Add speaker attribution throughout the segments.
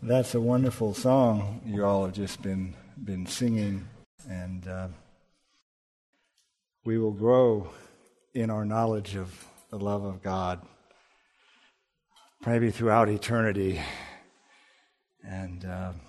Speaker 1: That's a wonderful song you all have just been singing, and we will grow in our knowledge of the love of God, maybe throughout eternity. And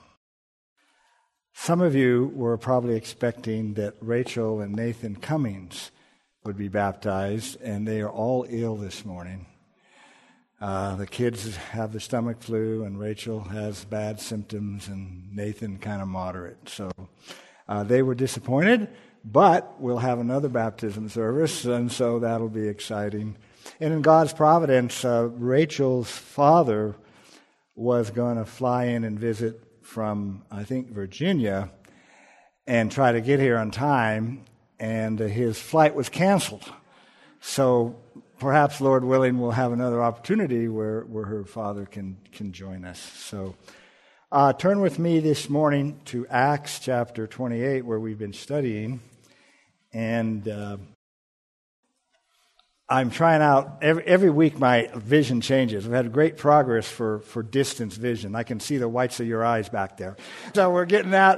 Speaker 1: some of you were probably expecting that Rachel and Nathan Cummings would be baptized, and they are all ill this morning. The kids have the stomach flu, and Rachel has bad symptoms, and Nathan kind of moderate. So they were disappointed, but we'll have another baptism service, and so that'll be exciting. And in God's providence, Rachel's father was going to fly in and visit from, I think, Virginia, and try to get here on time, and his flight was canceled. So perhaps, Lord willing, we'll have another opportunity where her father can join us. So turn with me this morning to Acts chapter 28, where we've been studying. And I'm trying out, every week my vision changes. We've had great progress for distance vision. I can see the whites of your eyes back there. So we're getting that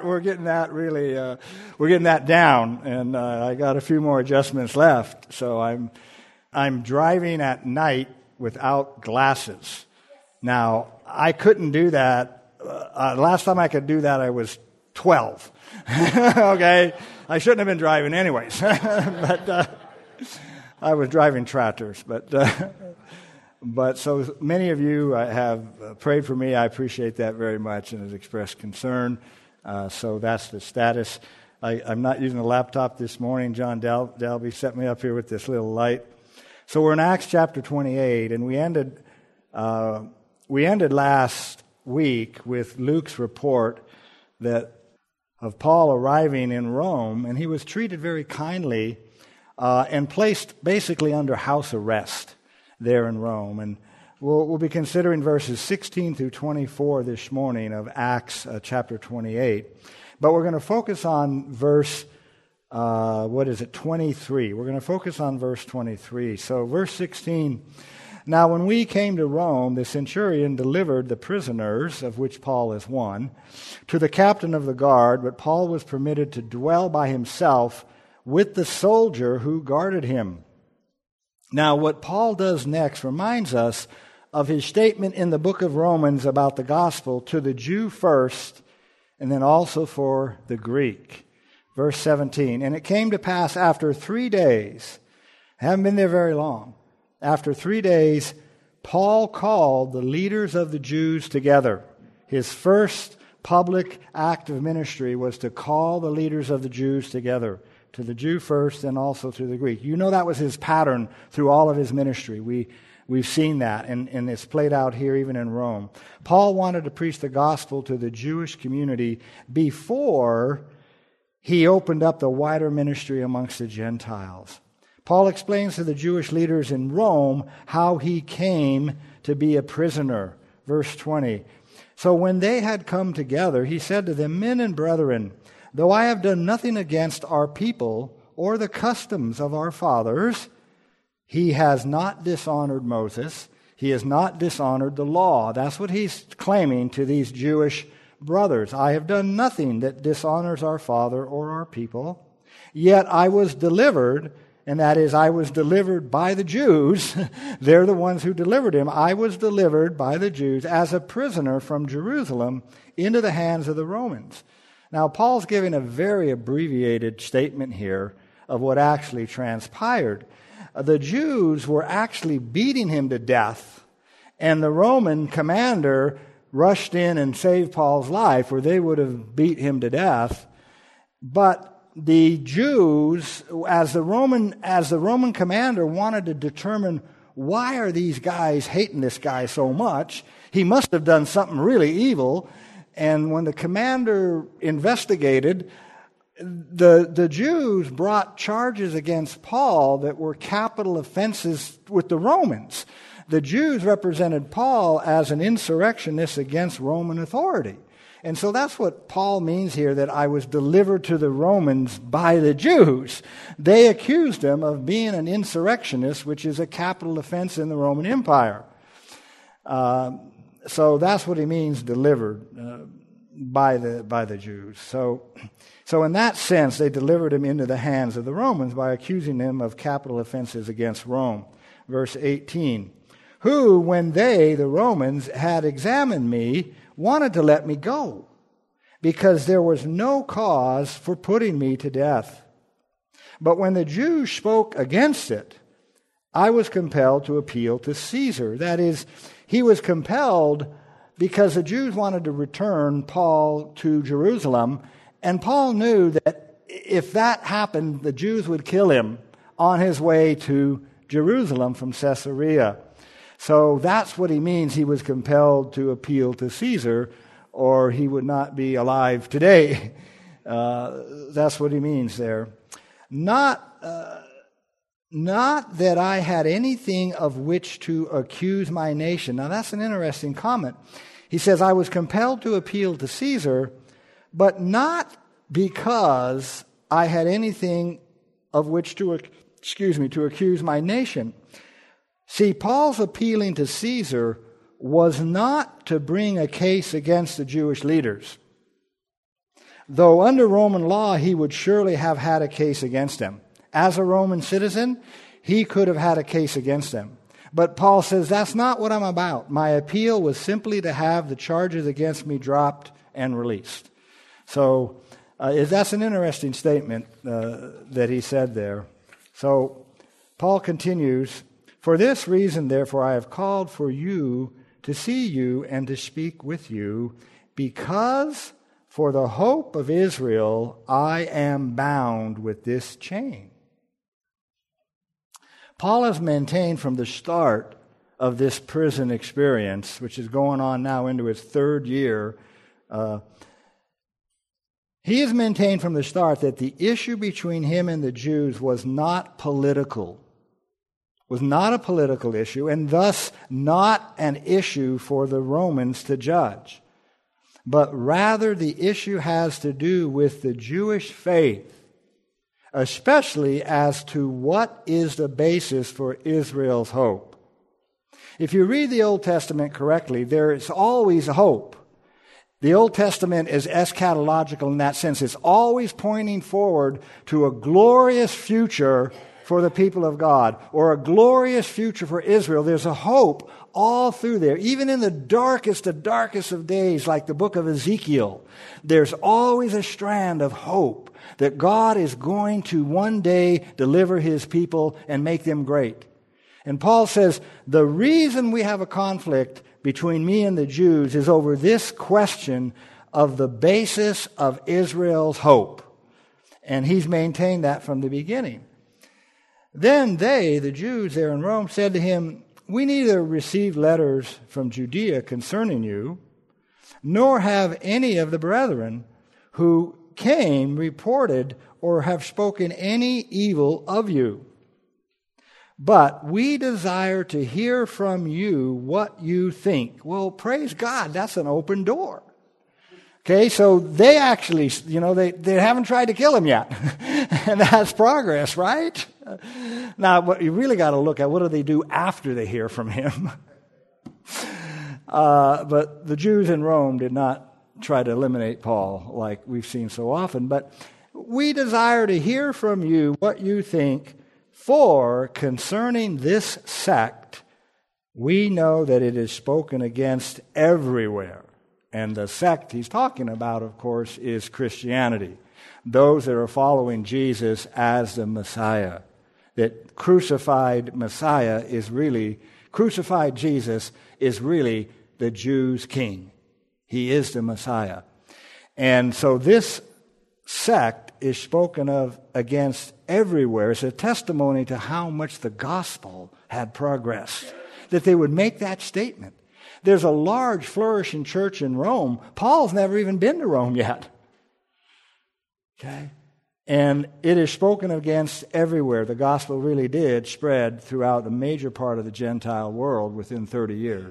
Speaker 1: down. And I got a few more adjustments left. So I'm driving at night without glasses. Now, I couldn't do that. Last time I could do that, I was 12. Okay? I shouldn't have been driving anyways. But I was driving tractors. But so many of you have prayed for me. I appreciate that very much and have expressed concern. So that's the status. I'm not using a laptop this morning. John Dalby set me up here with this little light. So we're in Acts chapter 28, and we ended last week with Luke's report of Paul arriving in Rome, and he was treated very kindly and placed basically under house arrest there in Rome. And we'll be considering verses 16 through 24 this morning of Acts chapter 28. But we're going to focus on verse 23. We're going to focus on verse 23. So verse 16, now when we came to Rome, the centurion delivered the prisoners, of which Paul is one, to the captain of the guard, but Paul was permitted to dwell by himself with the soldier who guarded him. Now what Paul does next reminds us of his statement in the book of Romans about the gospel to the Jew first, and then also for the Greek. Verse 17, and it came to pass after 3 days, I haven't been there very long, after 3 days, Paul called the leaders of the Jews together. His first public act of ministry was to call the leaders of the Jews together, to the Jew first and also to the Greek. You know that was his pattern through all of his ministry. We've seen that, and it's played out here even in Rome. Paul wanted to preach the gospel to the Jewish community before he opened up the wider ministry amongst the Gentiles. Paul explains to the Jewish leaders in Rome how he came to be a prisoner. Verse 20. So when they had come together, he said to them, men and brethren, though I have done nothing against our people or the customs of our fathers, he has not dishonored Moses. He has not dishonored the law. That's what he's claiming to these Jewish brothers. I have done nothing that dishonors our father or our people. Yet I was delivered, and that is, I was delivered by the Jews. They're the ones who delivered him. I was delivered by the Jews as a prisoner from Jerusalem into the hands of the Romans. Now, Paul's giving a very abbreviated statement here of what actually transpired. The Jews were actually beating him to death, and the Roman commander rushed in and saved Paul's life, or they would have beat him to death. But the Jews, as the Roman commander wanted to determine why are these guys hating this guy so much, he must have done something really evil. And when the commander investigated, the Jews brought charges against Paul that were capital offenses with the Romans. The Jews represented Paul as an insurrectionist against Roman authority. And so that's what Paul means here, that I was delivered to the Romans by the Jews. They accused him of being an insurrectionist, which is a capital offense in the Roman Empire. So that's what he means, delivered by the Jews. So in that sense, they delivered him into the hands of the Romans by accusing him of capital offenses against Rome. Verse 18, who, when they, the Romans, had examined me, wanted to let me go, because there was no cause for putting me to death. But when the Jews spoke against it, I was compelled to appeal to Caesar. That is, he was compelled because the Jews wanted to return Paul to Jerusalem, and Paul knew that if that happened, the Jews would kill him on his way to Jerusalem from Caesarea. So that's what he means. He was compelled to appeal to Caesar, or he would not be alive today. That's what he means there. Not that I had anything of which to accuse my nation. Now that's an interesting comment. He says, I was compelled to appeal to Caesar, but not because I had anything of which to accuse my nation. See, Paul's appealing to Caesar was not to bring a case against the Jewish leaders. Though under Roman law, he would surely have had a case against them. As a Roman citizen, he could have had a case against them. But Paul says, that's not what I'm about. My appeal was simply to have the charges against me dropped and released. So that's an interesting statement that he said there. So Paul continues, for this reason, therefore, I have called for you to see you and to speak with you, because for the hope of Israel I am bound with this chain. Paul has maintained from the start of this prison experience, which is going on now into its third year, he has maintained from the start that the issue between him and the Jews was not political, was not a political issue, and thus not an issue for the Romans to judge. But rather the issue has to do with the Jewish faith, especially as to what is the basis for Israel's hope. If you read the Old Testament correctly, there is always hope. The Old Testament is eschatological in that sense. It's always pointing forward to a glorious future for the people of God, or a glorious future for Israel. There's a hope all through there. Even in the darkest of days, like the book of Ezekiel, there's always a strand of hope that God is going to one day deliver his people and make them great. And Paul says, the reason we have a conflict between me and the Jews is over this question of the basis of Israel's hope. And he's maintained that from the beginning. Then they, the Jews there in Rome, said to him, we neither received letters from Judea concerning you, nor have any of the brethren who came reported or have spoken any evil of you. But we desire to hear from you what you think. Well, praise God, that's an open door. Okay, so they actually, they haven't tried to kill him yet. And that's progress, right? Now, what you really got to look at, what do they do after they hear from him? But the Jews in Rome did not try to eliminate Paul like we've seen so often. But we desire to hear from you what you think, for concerning this sect, we know that it is spoken against everywhere. And the sect he's talking about, of course, is Christianity. Those that are following Jesus as the Messiah. That crucified Jesus is really the Jews' king. He is the Messiah. And so this sect is spoken of against everywhere. It's a testimony to how much the gospel had progressed, that they would make that statement. There's a large, flourishing church in Rome. Paul's never even been to Rome yet. Okay? And it is spoken against everywhere. The gospel really did spread throughout a major part of the Gentile world within 40 years.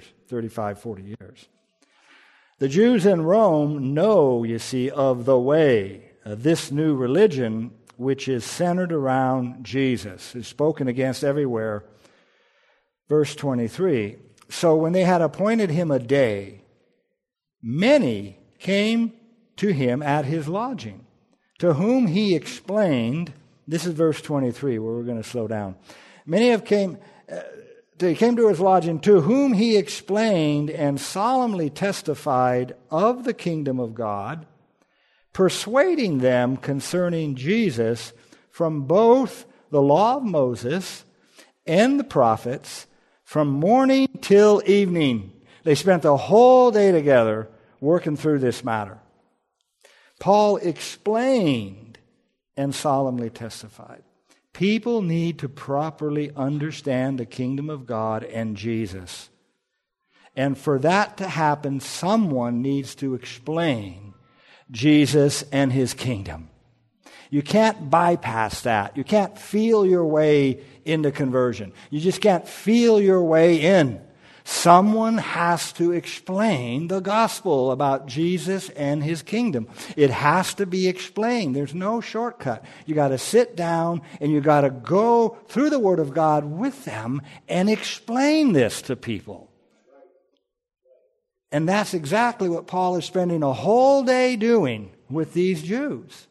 Speaker 1: The Jews in Rome know, you see, of the way, this new religion, which is centered around Jesus, is spoken against everywhere. Verse 23, So when they had appointed him a day, many came to him at his lodging, to whom he explained, this is verse 23 where we're going to slow down. Many came to his lodging, to whom he explained and solemnly testified of the kingdom of God, persuading them concerning Jesus from both the law of Moses and the prophets, from morning till evening. They spent the whole day together working through this matter. Paul explained and solemnly testified. People need to properly understand the kingdom of God and Jesus. And for that to happen, someone needs to explain Jesus and his kingdom. You can't bypass that. You can't feel your way into conversion. You just can't feel your way in. Someone has to explain the gospel about Jesus and his kingdom. It has to be explained. There's no shortcut. You got to sit down and you got to go through the Word of God with them and explain this to people. And that's exactly what Paul is spending a whole day doing with these Jews.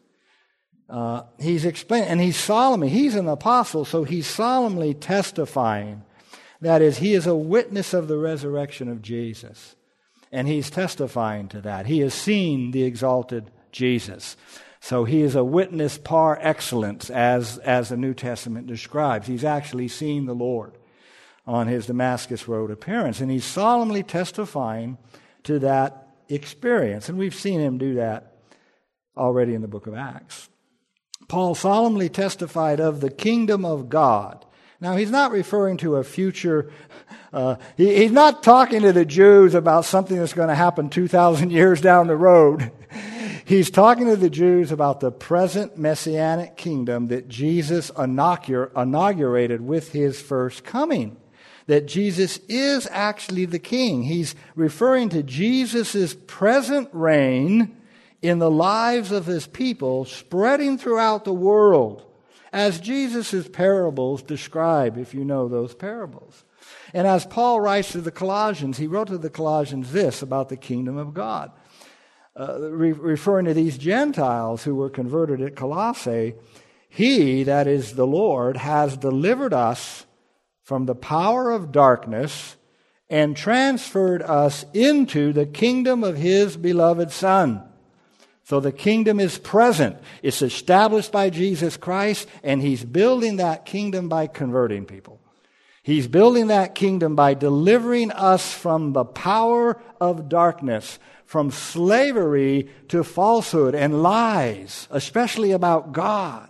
Speaker 1: He's explaining, and he's an apostle, so he's solemnly testifying. That is, he is a witness of the resurrection of Jesus. And he's testifying to that. He has seen the exalted Jesus. So he is a witness par excellence, as the New Testament describes. He's actually seen the Lord on his Damascus Road appearance. And he's solemnly testifying to that experience. And we've seen him do that already in the book of Acts. Paul solemnly testified of the kingdom of God. Now, he's not referring to a future, he's not talking to the Jews about something that's going to happen 2,000 years down the road. He's talking to the Jews about the present messianic kingdom that Jesus inaugurated with his first coming. That Jesus is actually the king. He's referring to Jesus' present reign in the lives of his people, spreading throughout the world, as Jesus' parables describe, if you know those parables. And as Paul writes to the Colossians, he wrote to the Colossians this about the kingdom of God. Referring to these Gentiles who were converted at Colossae, he, that is the Lord, has delivered us from the power of darkness and transferred us into the kingdom of his beloved Son. So the kingdom is present. It's established by Jesus Christ, and he's building that kingdom by converting people. He's building that kingdom by delivering us from the power of darkness, from slavery to falsehood and lies, especially about God.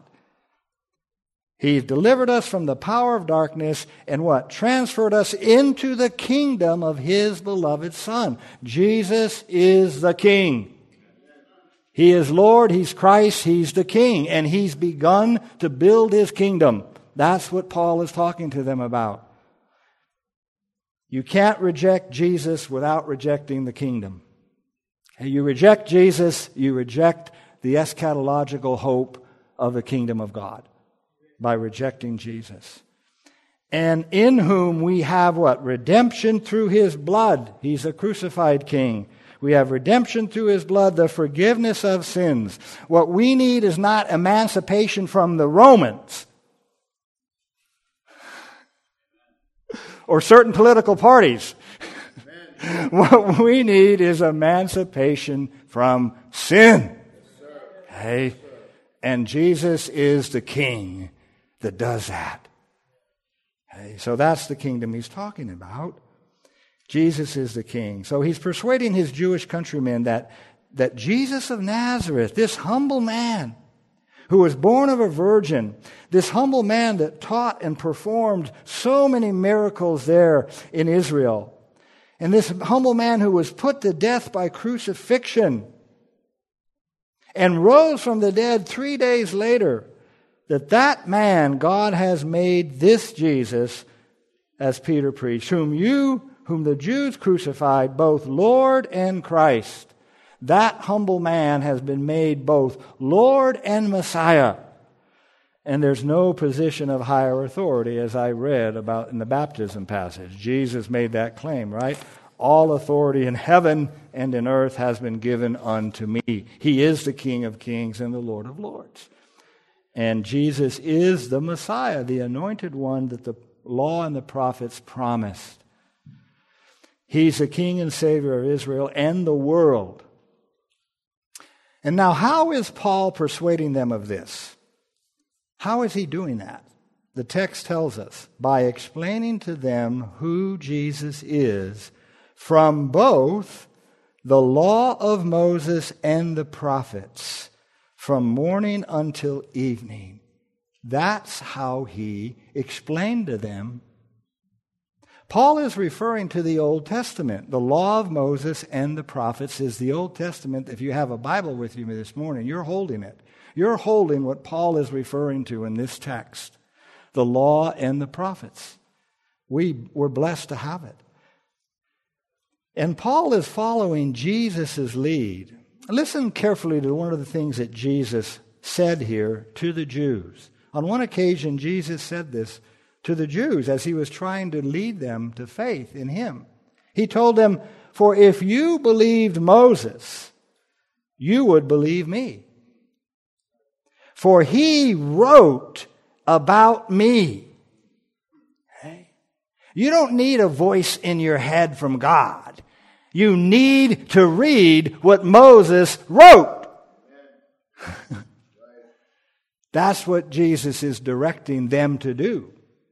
Speaker 1: He's delivered us from the power of darkness and what? Transferred us into the kingdom of his beloved Son. Jesus is the King. He is Lord, he's Christ, he's the King, and he's begun to build his kingdom. That's what Paul is talking to them about. You can't reject Jesus without rejecting the kingdom. You reject Jesus, you reject the eschatological hope of the kingdom of God by rejecting Jesus. And in whom we have what? Redemption through his blood. He's a crucified king. We have redemption through his blood, the forgiveness of sins. What we need is not emancipation from the Romans or certain political parties. What we need is emancipation from sin. Okay? And Jesus is the King that does that. Okay? So that's the kingdom he's talking about. Jesus is the King. So he's persuading his Jewish countrymen that Jesus of Nazareth, this humble man who was born of a virgin, this humble man that taught and performed so many miracles there in Israel, and this humble man who was put to death by crucifixion and rose from the dead 3 days later, that man God has made this Jesus, as Peter preached, whom the Jews crucified, both Lord and Christ. That humble man has been made both Lord and Messiah. And there's no position of higher authority, as I read about in the baptism passage. Jesus made that claim, right? All authority in heaven and in earth has been given unto me. He is the King of kings and the Lord of lords. And Jesus is the Messiah, the anointed one that the law and the prophets promised. He's the King and Savior of Israel and the world. And now, how is Paul persuading them of this? How is he doing that? The text tells us, by explaining to them who Jesus is from both the law of Moses and the prophets, from morning until evening. That's how he explained to them. Paul is referring to the Old Testament. The law of Moses and the prophets is the Old Testament. If you have a Bible with you this morning, you're holding it. You're holding what Paul is referring to in this text, the law and the prophets. We're blessed to have it. And Paul is following Jesus' lead. Listen carefully to one of the things that Jesus said here to the Jews. On one occasion, Jesus said this to the Jews as he was trying to lead them to faith in him. He told them, "For if you believed Moses, you would believe me. For he wrote about me." Okay? You don't need a voice in your head from God. You need to read what Moses wrote. That's what Jesus is directing them to do.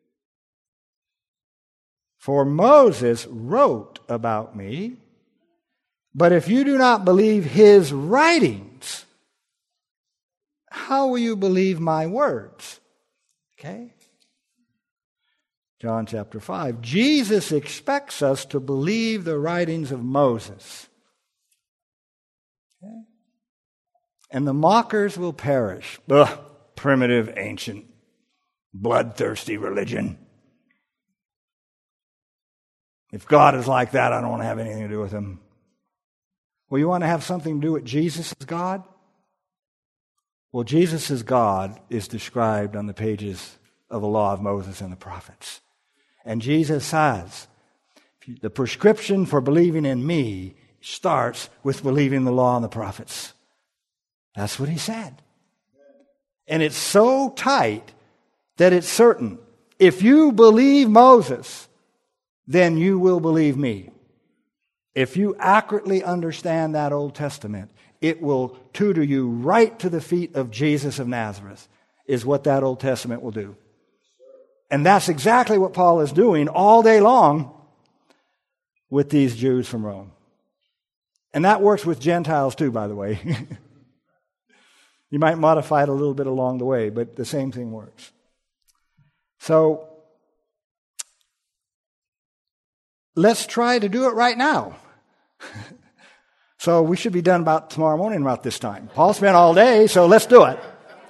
Speaker 1: For Moses wrote about me, but if you do not believe his writings, how will you believe my words? Okay? John chapter 5. Jesus expects us to believe the writings of Moses. Okay? And the mockers will perish. Ugh, primitive, ancient, bloodthirsty religion. If God is like that, I don't want to have anything to do with him. Well, you want to have something to do with Jesus as God? Well, Jesus as God is described on the pages of the law of Moses and the prophets. And Jesus says, the prescription for believing in me starts with believing the law and the prophets. That's what he said. And it's so tight that it's certain. If you believe Moses, then you will believe me. If you accurately understand that Old Testament, it will tutor you right to the feet of Jesus of Nazareth, is what that Old Testament will do. And that's exactly what Paul is doing all day long with these Jews from Rome. And that works with Gentiles too, by the way. You might modify it a little bit along the way, but the same thing works. So, let's try to do it right now. So we should be done about tomorrow morning about this time. Paul spent all day, so let's do it.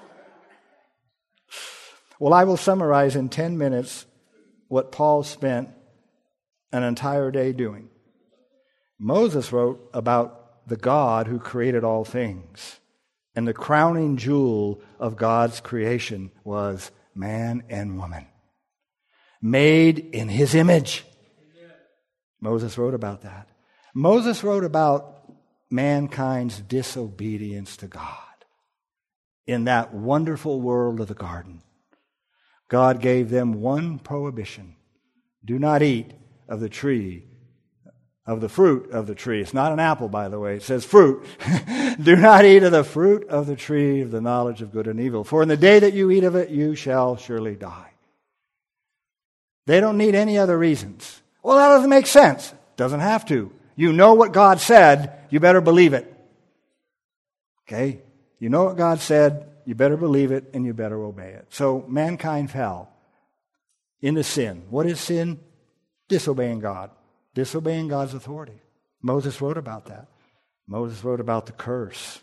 Speaker 1: Well, I will summarize in 10 minutes what Paul spent an entire day doing. Moses wrote about the God who created all things. And the crowning jewel of God's creation was man and woman, made in his image. Moses wrote about that. Moses wrote about mankind's disobedience to God in that wonderful world of the garden. God gave them one prohibition. Do not eat of the tree, of the fruit of the tree. It's not an apple, by the way. It says fruit. Do not eat of the fruit of the tree of the knowledge of good and evil. For in the day that you eat of it, you shall surely die. They don't need any other reasons. Well, that doesn't make sense. Doesn't have to. You know what God said, you better believe it. Okay? You know what God said, you better believe it, and you better obey it. So mankind fell into sin. What is sin? Disobeying God. Disobeying God's authority. Moses wrote about that. Moses wrote about the curse.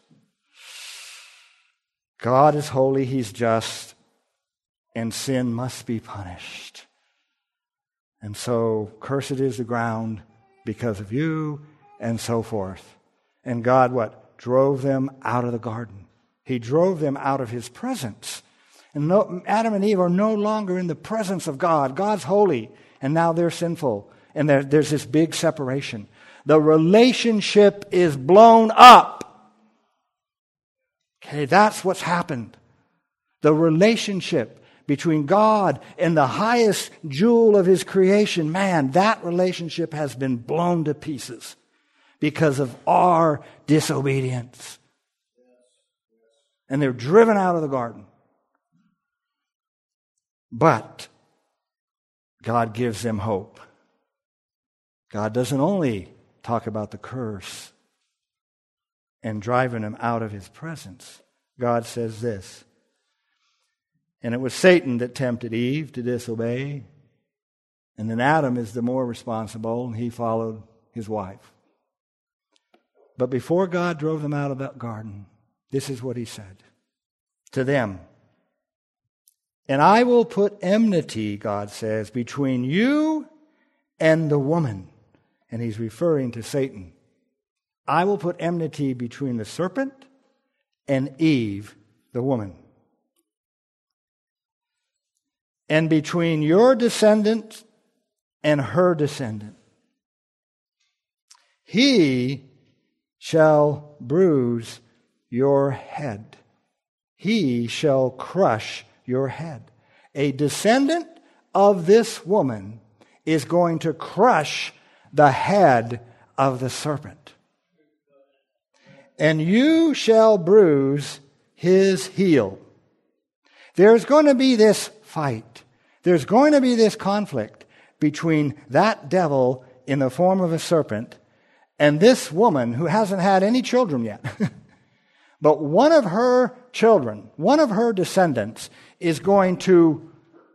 Speaker 1: God is holy, he's just, and sin must be punished. And so, cursed is the ground because of you, and so forth. And God, what? Drove them out of the garden. He drove them out of his presence. And Adam and Eve are no longer in the presence of God. God's holy, and now they're sinful. And there's this big separation. The relationship is blown up. Okay, that's what's happened. The relationship between God and the highest jewel of His creation, man, that relationship has been blown to pieces because of our disobedience. And they're driven out of the garden. But God gives them hope. God doesn't only talk about the curse and driving them out of His presence. God says this, and it was Satan that tempted Eve to disobey, and then Adam is the more responsible, and he followed his wife. But before God drove them out of that garden, this is what He said to them. And I will put enmity, God says, between you and the woman. And He's referring to Satan. I will put enmity between the serpent and Eve, the woman. And between your descendant and her descendant. He shall bruise your head. He shall crush your head. A descendant of this woman is going to crush the head of the serpent. And you shall bruise his heel. There's going to be this fight. There's going to be this conflict between that devil in the form of a serpent and this woman who hasn't had any children yet. But one of her children, one of her descendants, is going to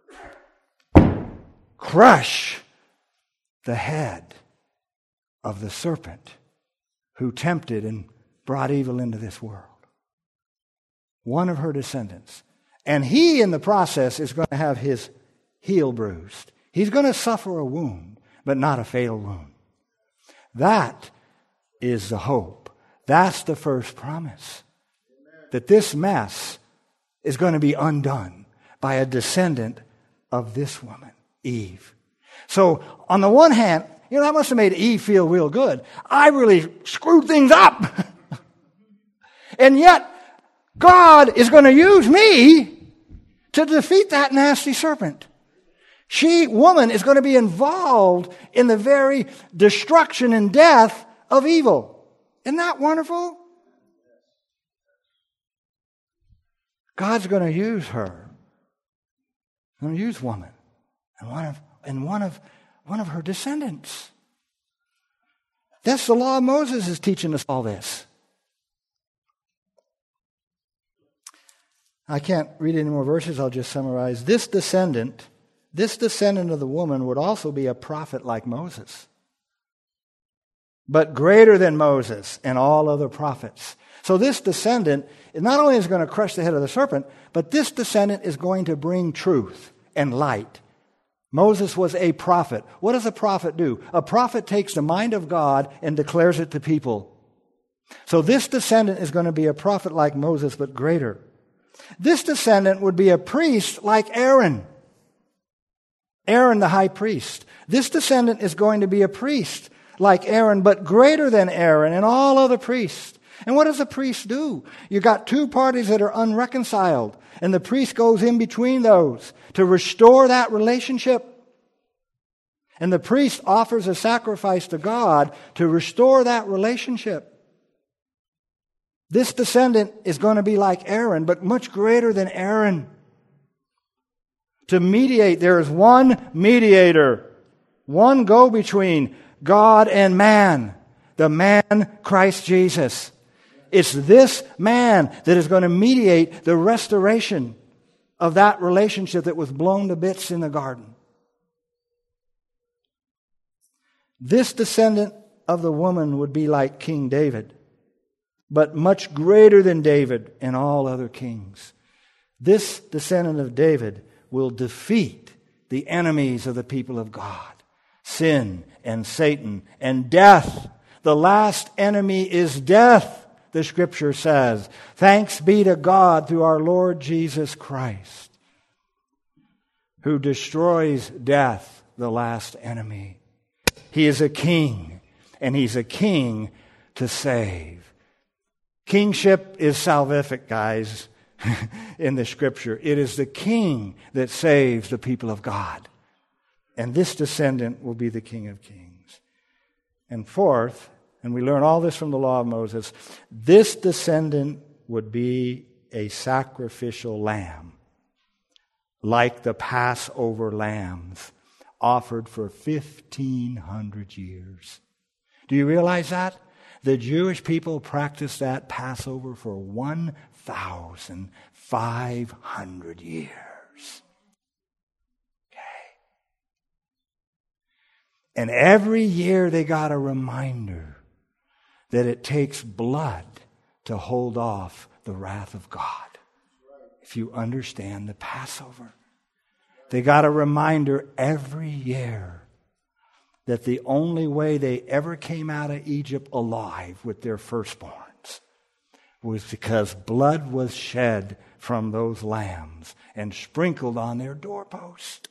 Speaker 1: crush the head of the serpent who tempted and brought evil into this world. One of her descendants. And he, in the process, is going to have his heel bruised. He's going to suffer a wound, but not a fatal wound. That is the hope. That's the first promise. That this mess is going to be undone by a descendant of this woman, Eve. So, on the one hand, that must have made Eve feel real good. I really screwed things up. And yet, God is going to use me to defeat that nasty serpent. Woman, is going to be involved in the very destruction and death of evil. Isn't that wonderful? God's going to use her. He's going to use woman and one of her descendants. That's the law of Moses is teaching us all this. I can't read any more verses. I'll just summarize. This descendant of the woman would also be a prophet like Moses, but greater than Moses and all other prophets. So this descendant not only is going to crush the head of the serpent, but this descendant is going to bring truth and light. Moses was a prophet. What does a prophet do? A prophet takes the mind of God and declares it to people. So this descendant is going to be a prophet like Moses, but greater. This descendant would be a priest like Aaron. Aaron the high priest. This descendant is going to be a priest like Aaron, but greater than Aaron and all other priests. And what does a priest do? You got two parties that are unreconciled, and the priest goes in between those to restore that relationship. And the priest offers a sacrifice to God to restore that relationship. This descendant is going to be like Aaron, but much greater than Aaron. To mediate, there is one mediator, one go-between God and man, the man Christ Jesus. It's this man that is going to mediate the restoration of that relationship that was blown to bits in the garden. This descendant of the woman would be like King David, but much greater than David and all other kings. This descendant of David will defeat the enemies of the people of God, sin and Satan and death. The last enemy is death. the Scripture says. Thanks be to God through our Lord Jesus Christ, who destroys death, the last enemy. He is a king, and He's a king to save. Kingship is salvific, guys, in the Scripture. It is the king that saves the people of God. And this descendant will be the King of Kings. And fourth, and we learn all this from the law of Moses, this descendant would be a sacrificial lamb, like the Passover lambs offered for 1,500 years. Do you realize that? The Jewish people practiced that Passover for 1,500 years. And every year they got a reminder that it takes blood to hold off the wrath of God. If you understand the Passover. They got a reminder every year that the only way they ever came out of Egypt alive with their firstborns was because blood was shed from those lambs and sprinkled on their doorpost.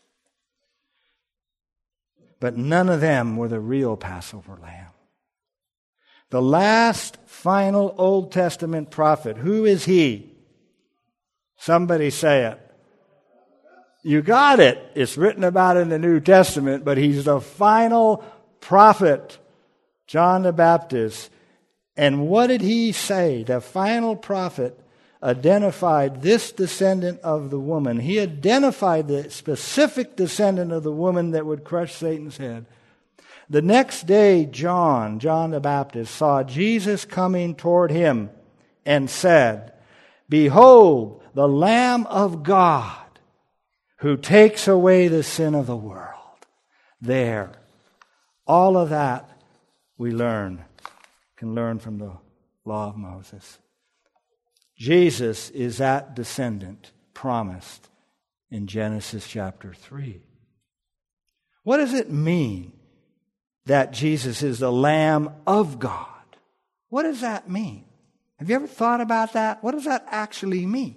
Speaker 1: But none of them were the real Passover lamb. The last final Old Testament prophet, who is he? Somebody say it. You got it. It's written about in the New Testament, but he's the final prophet, John the Baptist. And what did he say? The final prophet identified this descendant of the woman. He identified the specific descendant of the woman that would crush Satan's head. The next day, John the Baptist, saw Jesus coming toward him and said, "Behold, the Lamb of God who takes away the sin of the world." There. All of that we can learn from the law of Moses. Jesus is that descendant promised in Genesis chapter 3. What does it mean that Jesus is the Lamb of God? What does that mean? Have you ever thought about that? What does that actually mean?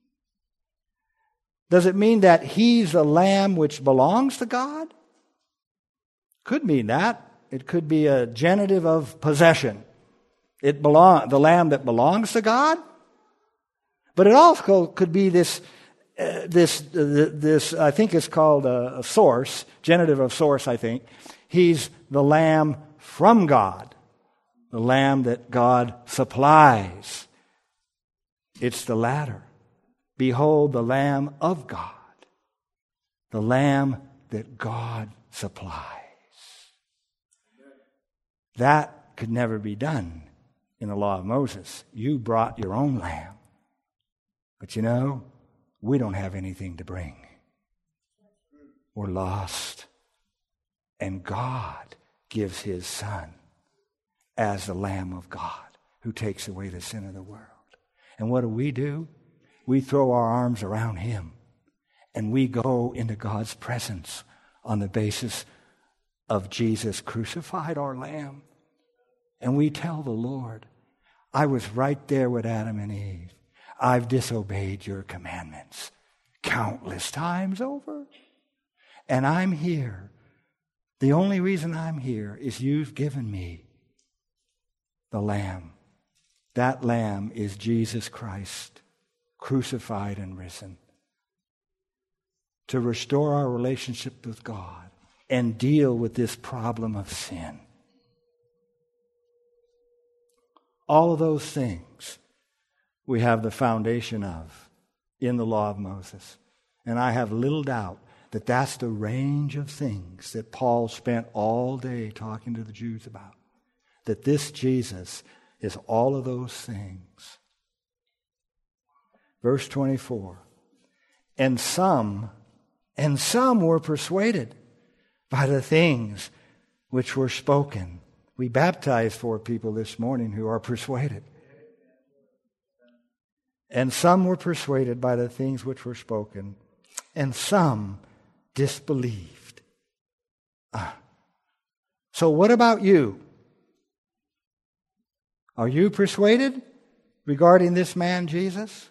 Speaker 1: Does it mean that He's the Lamb which belongs to God? Could mean that. It could be a genitive of possession. The Lamb that belongs to God. But it also could be this. I think it's called a source, genitive of source. I think He's the Lamb from God, the Lamb that God supplies. It's the latter. Behold, the Lamb of God, the Lamb that God supplies. That could never be done in the law of Moses. You brought your own lamb. But you know, we don't have anything to bring. We're lost. And God gives His Son as the Lamb of God who takes away the sin of the world. And what do? We throw our arms around Him and we go into God's presence on the basis of Jesus crucified, our Lamb. And we tell the Lord, I was right there with Adam and Eve. I've disobeyed your commandments countless times over. And I'm here. The only reason I'm here is you've given me the Lamb. That Lamb is Jesus Christ, crucified and risen, to restore our relationship with God and deal with this problem of sin. All of those things we have the foundation of in the law of Moses. And I have little doubt that that's the range of things that Paul spent all day talking to the Jews about. That this Jesus is all of those things. Verse 24. And some were persuaded by the things which were spoken. We baptized 4 people this morning who are persuaded. And some were persuaded by the things which were spoken, and some disbelieved. So what about you? Are you persuaded regarding this man, Jesus?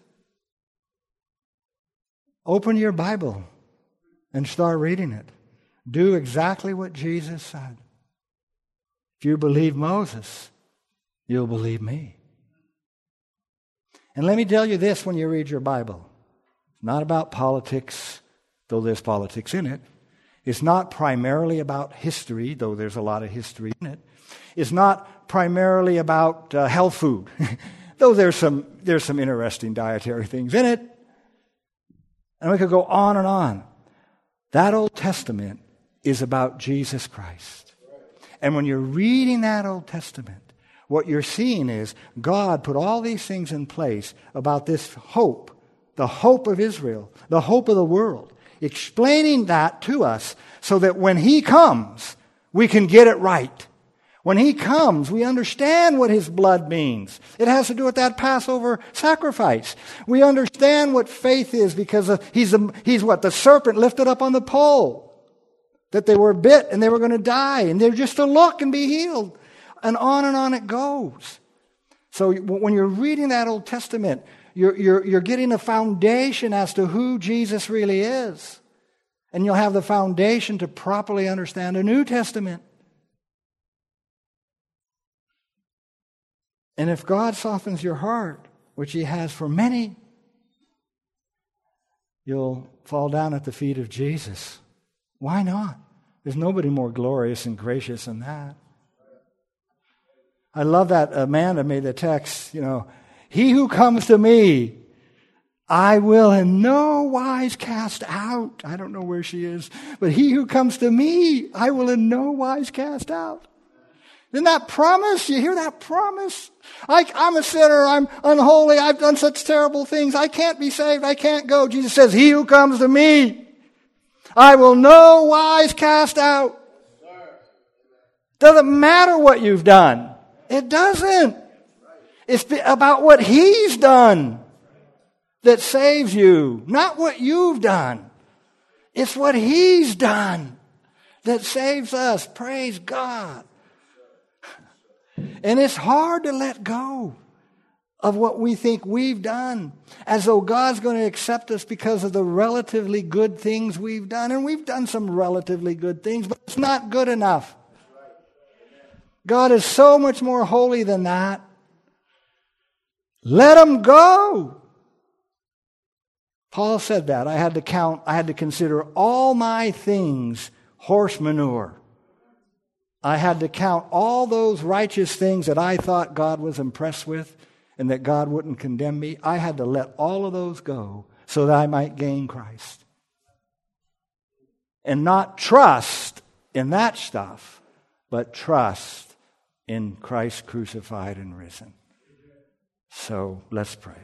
Speaker 1: Open your Bible and start reading it. Do exactly what Jesus said. If you believe Moses, you'll believe me. And let me tell you this when you read your Bible. It's not about politics, though there's politics in it. It's not primarily about history, though there's a lot of history in it. It's not primarily about health food, though there's some interesting dietary things in it. And we could go on and on. That Old Testament is about Jesus Christ. And when you're reading that Old Testament, what you're seeing is God put all these things in place about this hope, the hope of Israel, the hope of the world, explaining that to us so that when He comes, we can get it right. When He comes, we understand what His blood means. It has to do with that Passover sacrifice. We understand what faith is because he's what? The serpent lifted up on the pole. That they were bit and they were going to die. And they're just to look and be healed. And on it goes. So when you're reading that Old Testament, you're getting a foundation as to who Jesus really is. And you'll have the foundation to properly understand the New Testament. And if God softens your heart, which He has for many, you'll fall down at the feet of Jesus. Why not? There's nobody more glorious and gracious than that. I love that Amanda made the text, He who comes to me, I will in no wise cast out. I don't know where she is, but he who comes to me, I will in no wise cast out. Isn't that promise? You hear that promise? I'm a sinner. I'm unholy. I've done such terrible things. I can't be saved. I can't go. Jesus says, he who comes to me, I will no wise cast out. Doesn't matter what you've done. It doesn't. It's about what He's done that saves you, not what you've done. It's what He's done that saves us. Praise God. And it's hard to let go of what we think we've done, as though God's going to accept us because of the relatively good things we've done. And we've done some relatively good things, but it's not good enough. God is so much more holy than that. Let Him go. Paul said that. I had to consider all my things horse manure. I had to count all those righteous things that I thought God was impressed with and that God wouldn't condemn me. I had to let all of those go so that I might gain Christ. And not trust in that stuff, but trust in Christ crucified and risen. So let's pray.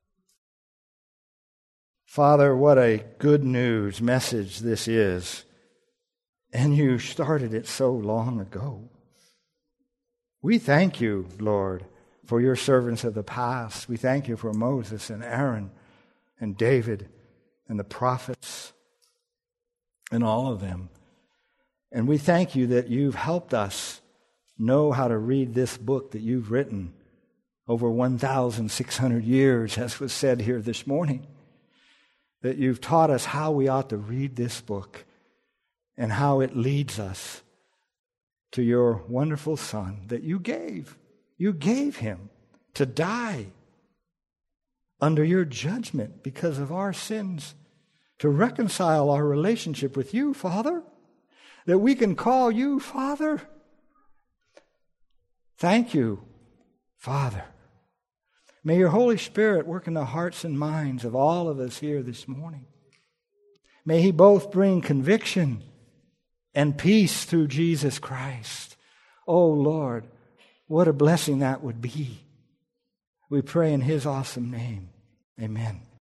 Speaker 1: Father, what a good news message this is. And you started it so long ago. We thank you, Lord, for your servants of the past. We thank you for Moses and Aaron and David and the prophets and all of them. And we thank you that you've helped us know how to read this book that you've written over 1,600 years, as was said here this morning. That you've taught us how we ought to read this book and how it leads us to your wonderful Son that you gave. You gave Him to die under your judgment because of our sins, to reconcile our relationship with you, Father, that we can call you Father. Thank you, Father. May your Holy Spirit work in the hearts and minds of all of us here this morning. May He both bring conviction and peace through Jesus Christ. Oh, Lord, what a blessing that would be. We pray in His awesome name. Amen.